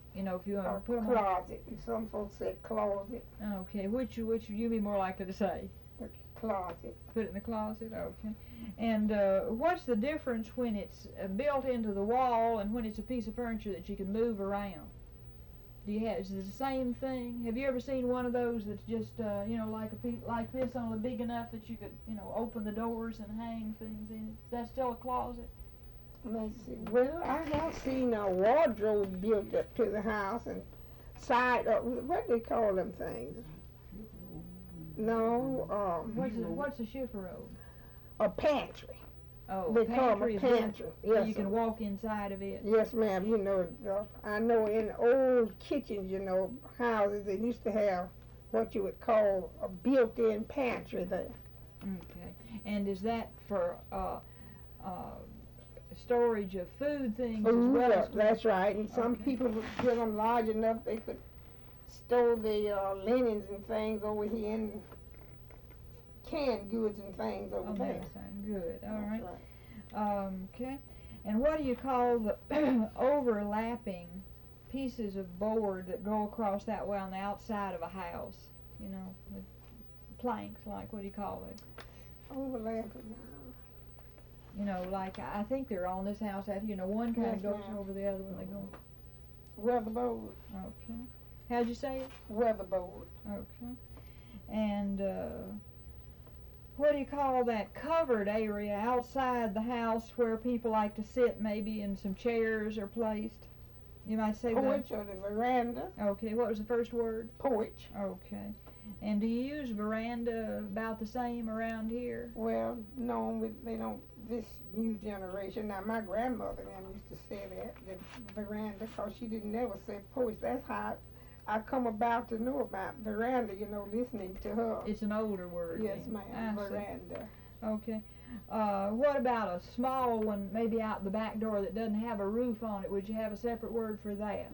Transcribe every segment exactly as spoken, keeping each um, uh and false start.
You know, if you want Or to put them closet. Some folks say closet. on. Okay, which which would you be more likely to say? Closet. Put it in the closet. Okay. And uh, what's the difference when it's uh, built into the wall and when it's a piece of furniture that you can move around? Do you have, is it the same thing? Have you ever seen one of those that's just uh, you know, like a piece like this, only big enough that you could, you know, open the doors and hang things in it? Is that still a closet? Let's see. Well, I have seen a wardrobe built up to the house and side. Uh, what do they call them things? No, um, What's a, what's a chaperone? a pantry. Oh, They call pantry them is a built pantry. so Yes, you can sir. walk inside of it. Yes, ma'am. You know, uh, I know in old kitchens, you know, houses, they used to have what you would call a built-in pantry there. Okay. And is that for uh, uh, storage of food things as Food, well uh, as that's right. And some Okay. people would get them large enough they could store the uh, linens and things over here and canned goods and things over on the there. outside? Good. All That's right. right. Um, okay. And what do you call the overlapping pieces of board that go across that way on the outside of a house? You know, with planks, like, what do you call it? Overlapping. You know, like, I think they're on this house out here. You know, one kind of Yes, goes ma'am. over the other when they go. Weatherboard. Okay. How'd you say it? Weatherboard. Okay. And, uh, what do you call that covered area outside the house where people like to sit, maybe, and some chairs are placed? You might say Porch or the veranda. that. Okay, what was the first word? Porch. Okay. And do you use veranda about the same around here? Well, no, we- they don't, this new generation. Now, my grandmother and them used to say that, the veranda, because she didn't never say porch. That's how I come about to know about veranda, you know, listening to her. It's an older word. Yes, then. ma'am, I see. veranda. Okay. Uh, what about a small one, maybe out the back door that doesn't have a roof on it? Would you have a separate word for that?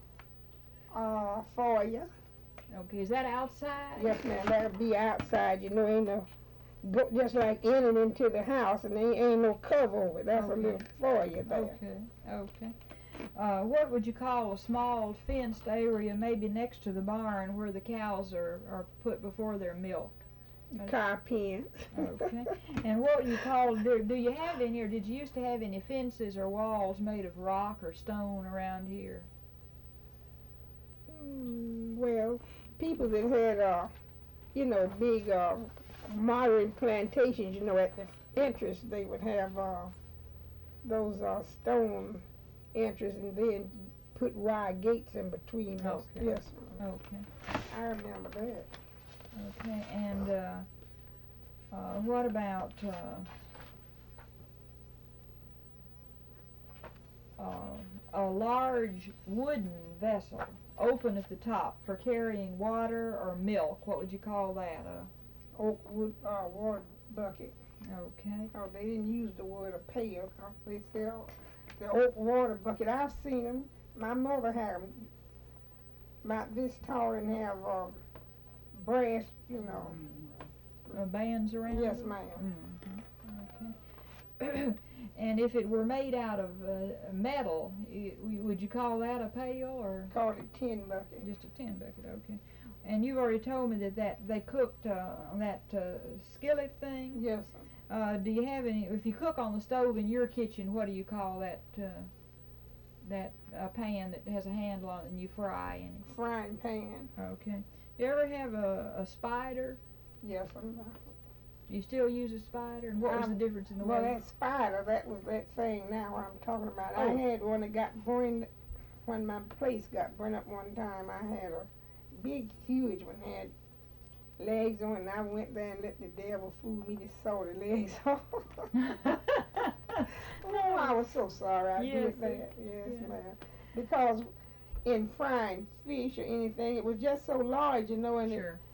Uh, foyer. Okay, is that outside? Yes, ma'am, that'll be outside, you know, ain't no, go, just like in and into the house, and there ain't no cover over it. That's Okay. a little foyer there. Okay, okay. Uh, what would you call a small fenced area, maybe next to the barn where the cows are, are put before they're milked? Car pen. Okay. And what do you call, do, do you have any, or did you used to have any fences or walls made of rock or stone around here? Mm, well, people that had, uh, you know, big, uh, modern plantations, you know, at the entrance, they would have, uh, those, uh, stone entries and then put wide gates in between those. Okay. Yes, ma'am. Okay. I remember that. Okay, and uh, uh, what about uh, uh, a large wooden vessel, open at the top, for carrying water or milk? What would you call that? Uh, Oak wood, uh, water bucket. okay. Oh, they didn't use the word a pail. uh, They sell the oak water bucket. I've seen them. My mother had them about this tall and have, um, brass, you know. Uh, bands around Yes, it? ma'am. Mhm. Okay. And if it were made out of uh, metal, y- would you call that a pail or Called it tin bucket. just a tin bucket? Okay. And you've already told me that, that they cooked uh, on that uh, skillet thing. Yes, sir. Uh, do you have any? If you cook on the stove in your kitchen, what do you call that? Uh, that uh, pan that has a handle on it and you fry in it. Frying pan. Okay. You ever have a, a spider? Yes, sir. You still use a spider? And what was the Um, difference in the Well, way? that spider, that was that thing now I'm talking about. I Oh. had one that got burned when my place got burned up one time. I had a big, huge one, had legs on it, and I went there and let the devil fool me to saw the legs off. Oh, I was so sorry I Yes, did that. Yes, yeah. ma'am. Because in frying fish or anything, it was just so large, you know, and it, Sure.